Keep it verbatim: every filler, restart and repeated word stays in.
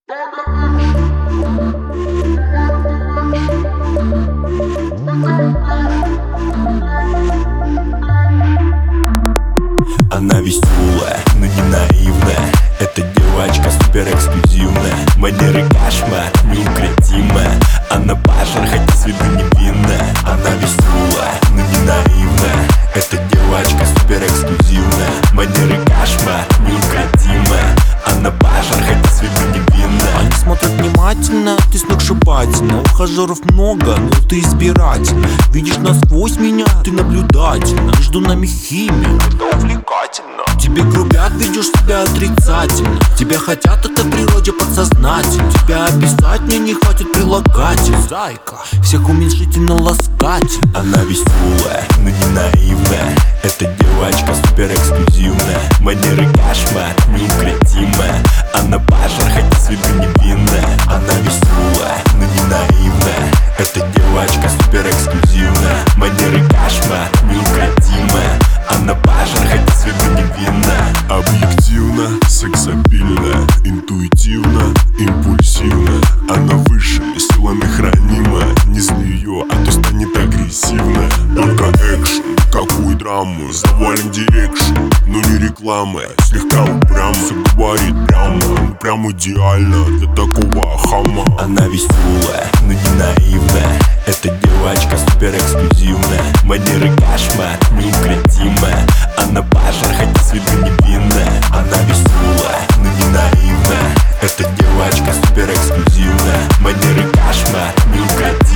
Она веселая, но не наивная. Эта девочка супер эксклюзивная. Манеры кошмар, неукротимая. Она башер, хотя с виду невинная. Она веселая, но не наивная. Эта девочка супер эксклюзивная. Манеры кошмар, неукротимая. Она башер, хотя с виду невинная. Они смотрят внимательно, ты сногсшибательна. Ухажеров много, но ты избирательна. Видишь насквозь меня, ты наблюдательна. Между нами химия, это увлекательно. Тебе грубят, ведешь себя отрицательно. Тебя хотят, это в природе подсознательно. Тебя описать мне не хватит прилагательств. Зайка, всех уменьшительно ласкательно. Она веселая, но не наивная. Эта девочка супер эксклюзивная. Манеры кошмар, неукротимая. Она башер, хотя с виду невинная. Она веселая, но не наивная. Эта девочка супер эксклюзивная. Манеры кошмар, неукротимая. Она башер, хотя с виду невинная. Объективно, сексапильная, интуитивно, импульсивная. Она высшими силами хранимая. Не злие, а то станет агрессивная. Только экшен, какую драму, завалим дирекшн, но не рекламы. Слегка упрямо, все говорит прямо, ну прям идеально для такого хама. Она веселая, но не наивная. Эта девочка супер эксклюзивная. Манеры кошмар, неукротимая. Она башер, хотя с виду невинная. Она веселая, но не наивная. Эта девочка супер эксклюзивная. Манеры кошмар, неукротимая.